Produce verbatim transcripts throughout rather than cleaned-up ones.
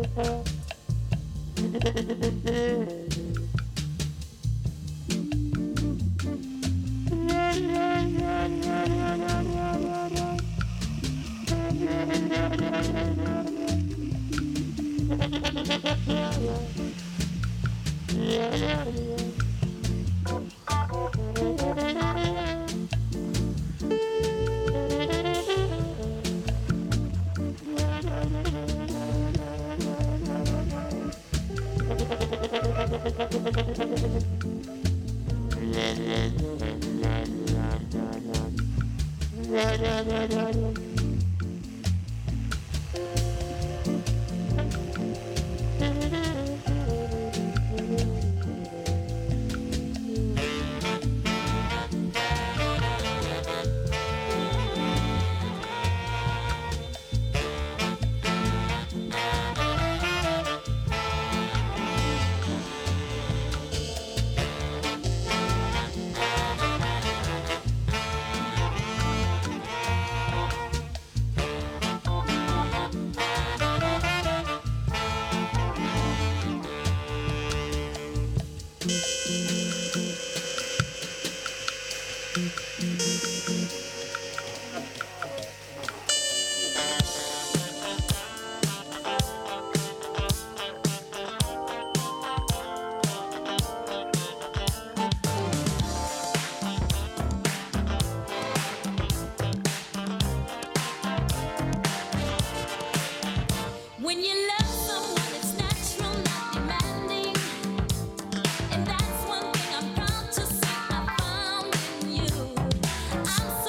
I'm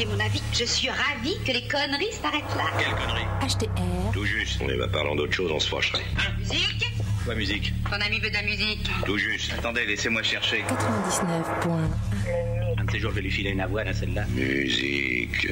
demander mon avis. Je suis ravie que les conneries s'arrêtent là. Quelle connerie? H T R. Tout juste. On va parlant d'autre chose, on se fâcherait. Hein? Musique? Quoi, musique? Ton ami veut de la musique. Tout juste. Attendez, laissez-moi chercher. quatre-vingt-dix-neuf point un. Un de ces jours, je vais lui filer une avoine à celle-là. Musique.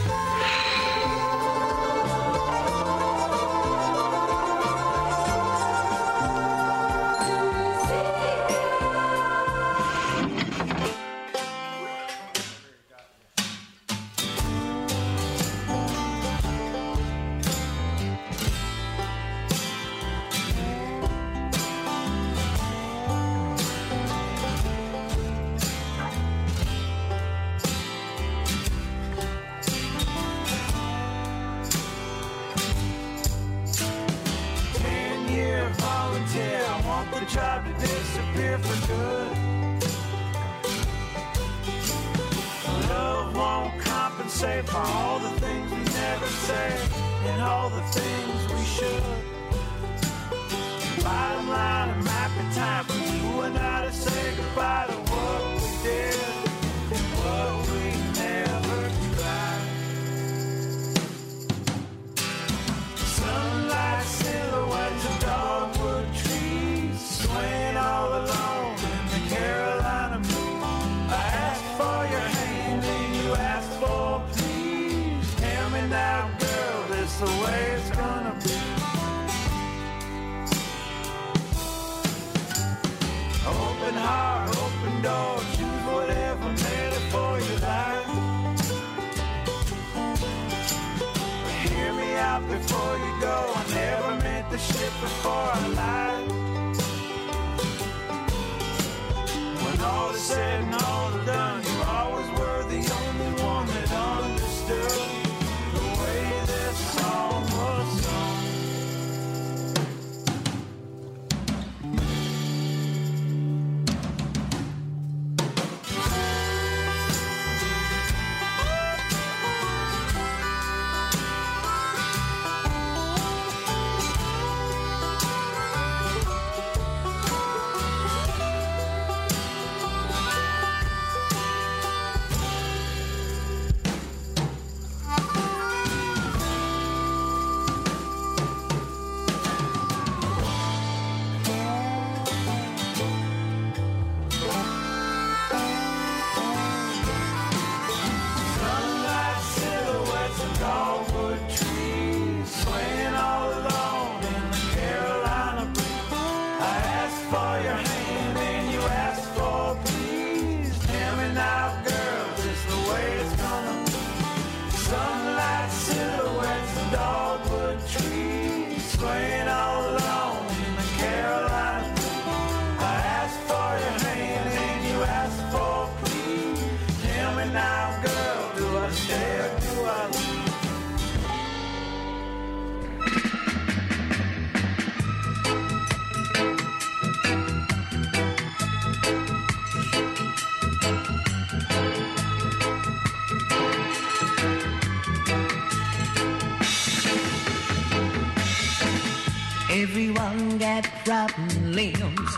Everyone got problems.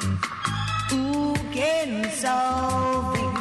Who can solve it?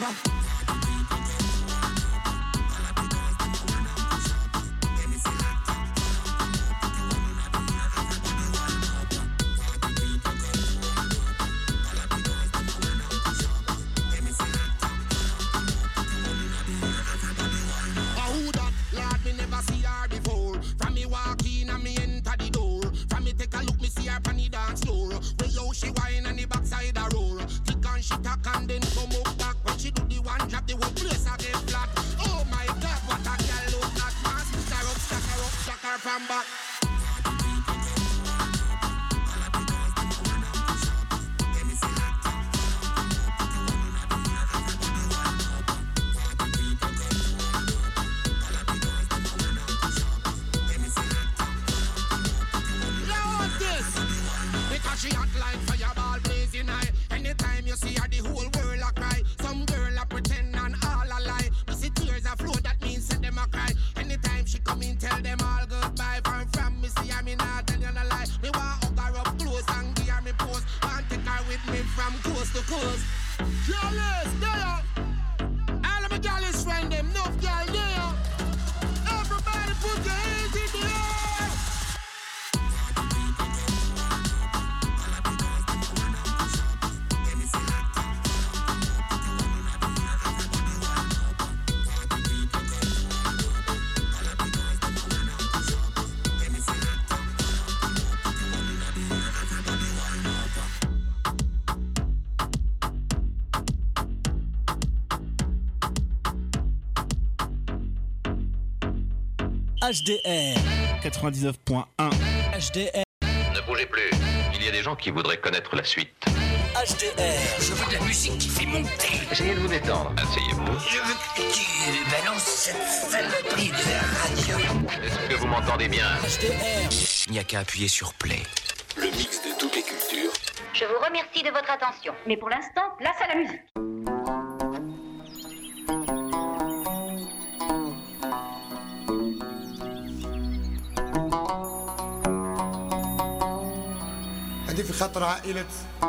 Barbara. She whine on the backside a roll. Kick and she tack and then come up back. When she do the one drop, the whole place a get flat. Oh my God, what a girl look that man. Stick her up, stack her up, stack her from back. She hot like fireball blazing high. Anytime you see her, the whole world a cry. Some girl a pretend and all a lie. You see tears a flow, that means send them a cry. Anytime she come in, tell them all goodbye. From from me see her, me not tell you no lie. Me want hug her up close and give her me pose. Want take her with me from coast to coast. Jealous, there. All of my jealous friend them, no girl there. Everybody put your hands in the air. H D R quatre-vingt-dix-neuf point un. H D R. Ne bougez plus, il y a des gens qui voudraient connaître la suite. H D R. Je veux de la musique qui fait monter. Essayez de vous détendre. Asseyez-vous. Je veux que tu balances cette saloperie de radio. Est-ce que vous m'entendez bien? H D R. Il n'y a qu'à appuyer sur play. Le mix de toutes les cultures. Je vous remercie de votre attention. Mais pour l'instant, place à la musique. في خطر عائلة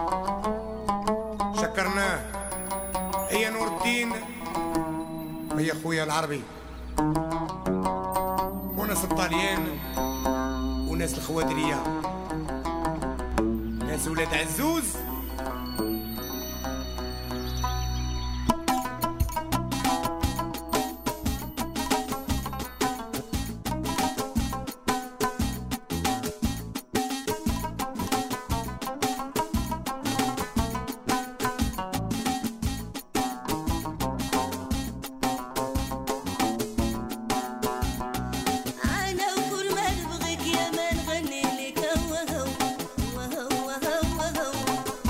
شكرناه هي نور الدين هي خويا العربي وناس الطاليان وناس الخوادرية ناس ولاد عزوز أنا وكل ما نبغيك يا ما نغني لك وهو وهو وهو وهو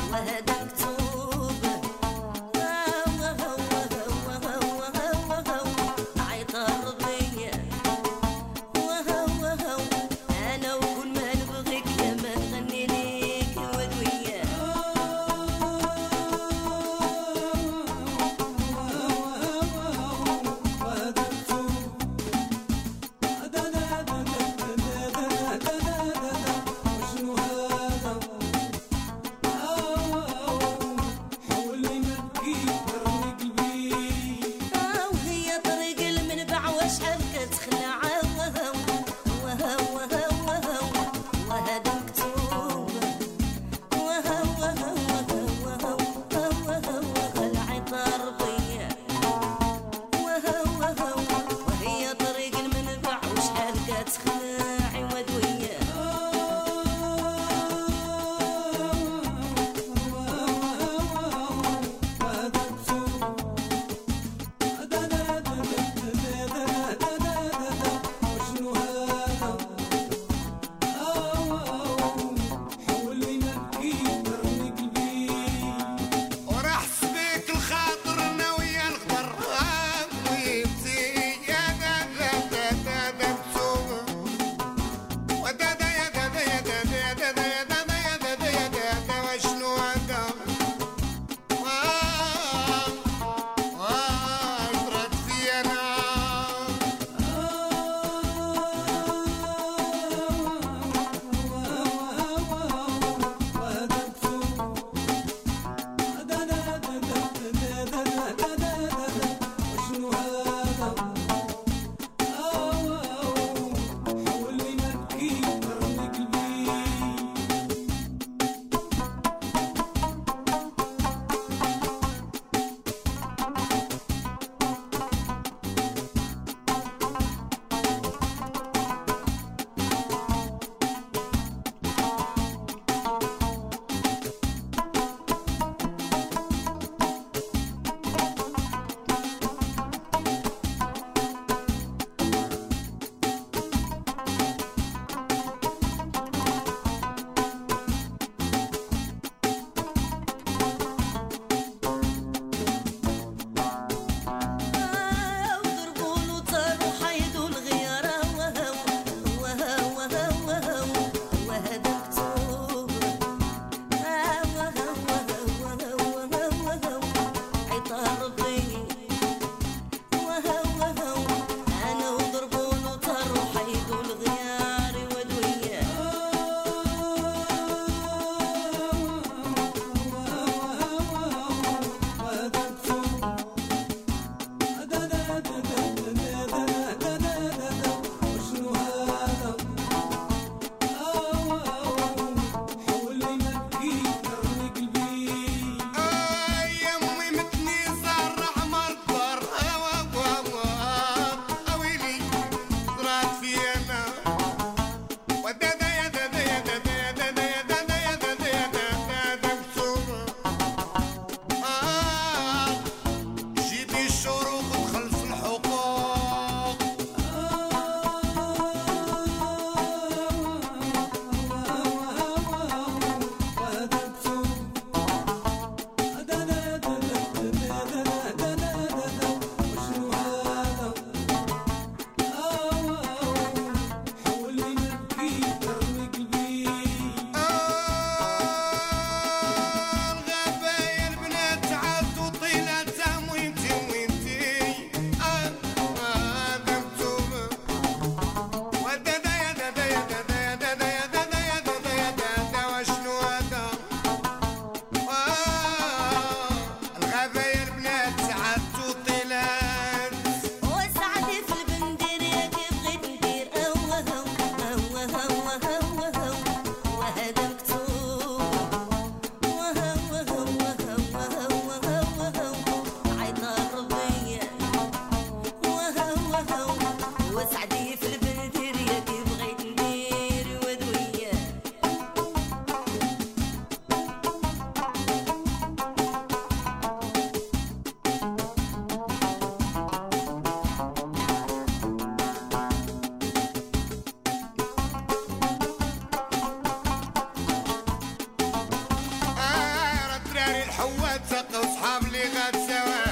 واصحاب اللي غتساواه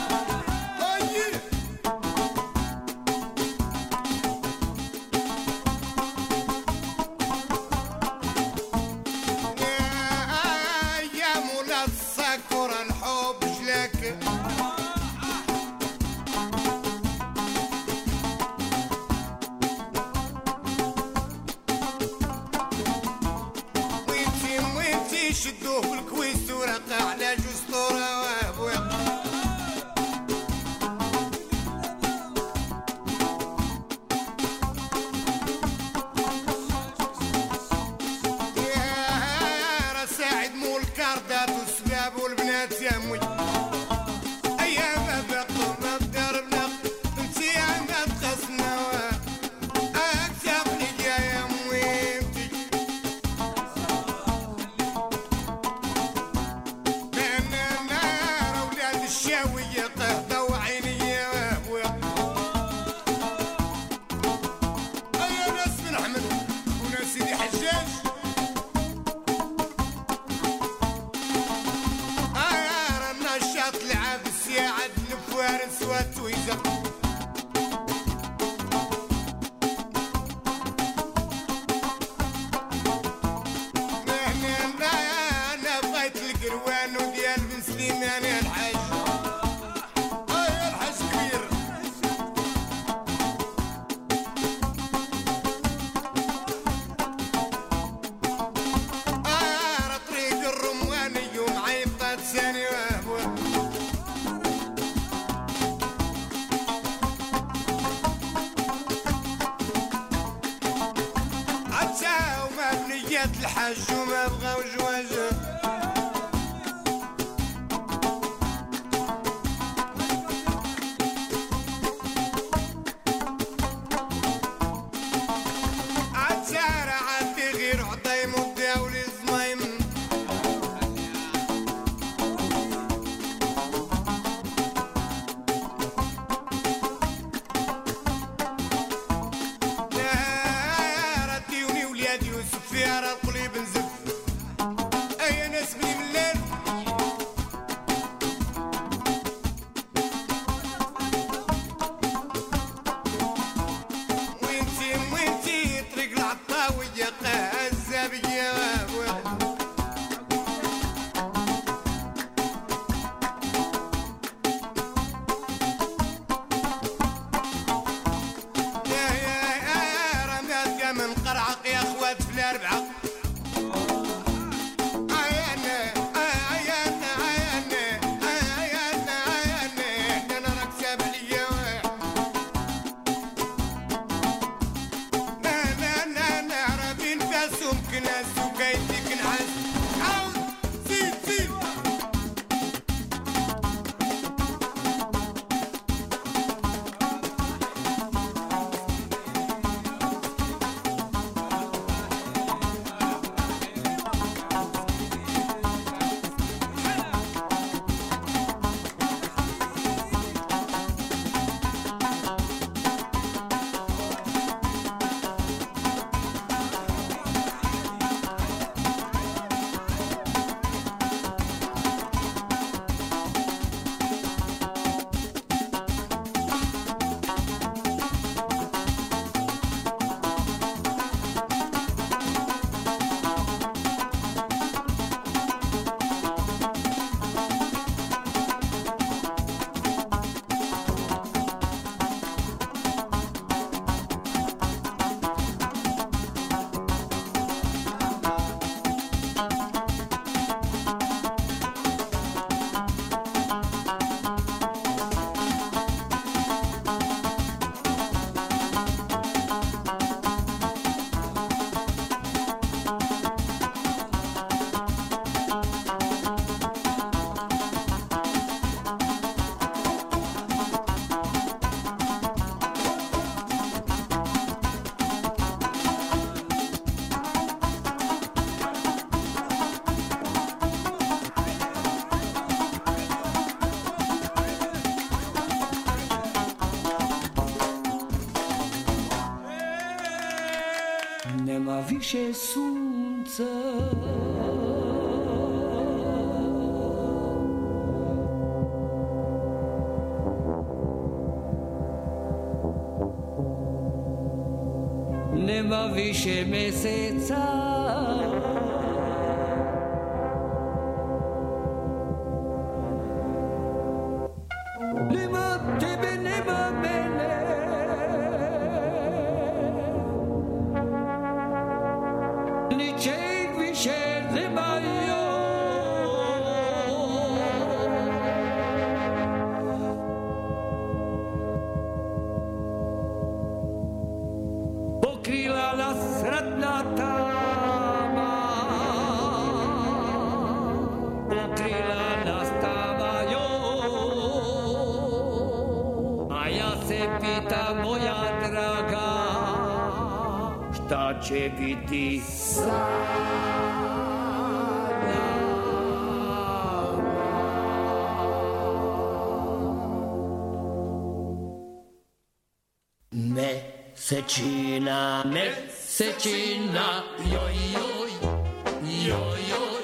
يا مولا السكر الحب جلاك وينتي وينتي شدوه بالكويس ورقة على جوز طورة وابويا يا رساعد مول كاردات والسباب والبنات يا موي ايام بقوم بقربنا انتي عندها تخصنا اكتب لي يا مويتي انا نار اولاد الشاوية قهدة وعيني يا ابويا ايا ناس بن احمد وناس سيدي حجاج ايا النشاط لعب السياعد الفوارس والتويزة انا بغيت القروان وديال بن سليمان يا الحاج يا الحاج كبير اه طريق الرمواني ومعيطات ثاني وابوه عتا وما بنيات الحج وما بغاو جواجه عتا عندي غير عطايم وداولي زمايم رديوني ولاد يوسف يا راه القليب نزف اي ناس بني من الليل وينتي وينتي طريق العطاوية قازابية وابويا يا يا يا رمات يا من قرعق يا اخوات في الاربعه عيانا عيانا عيانا عيانا عيانا انا راك ساب ليا لا لا لا لا رابين كاسهم كناس وكايتك نعاس عاود زيد زيد się słońce nema više meseca. Nema tebe, nema mene. Ničeg više nemaju. Pokrila nas ratna tama. Pokrila nas tama, joj. A ja se pitam, moja draga, šta će biti sa Mesečina, mesečina, joj, joj, joj, joj,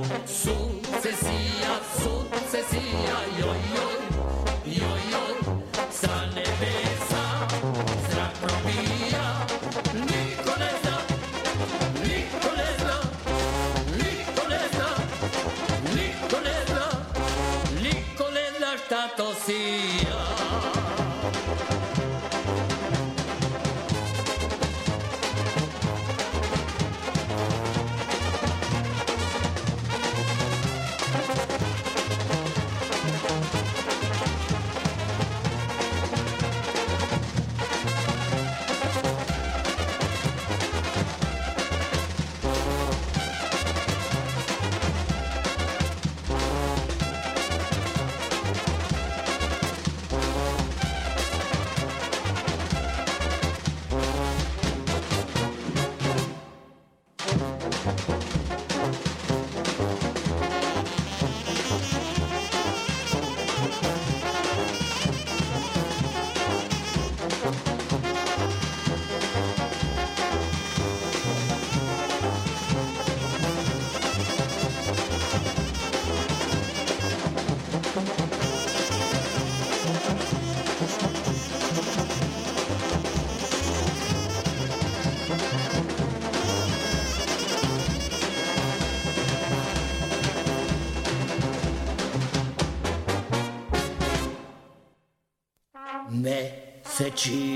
sukcesija, sukcesija, joj, joj, joj, joj, sa nebesa zrak probija, niko ne zna, niko ne zna, niko ne zna, niko ne zna, niko ne zna šta to sija.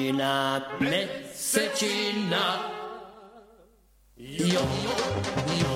Mesečina, mesečina, joj, joj, joj.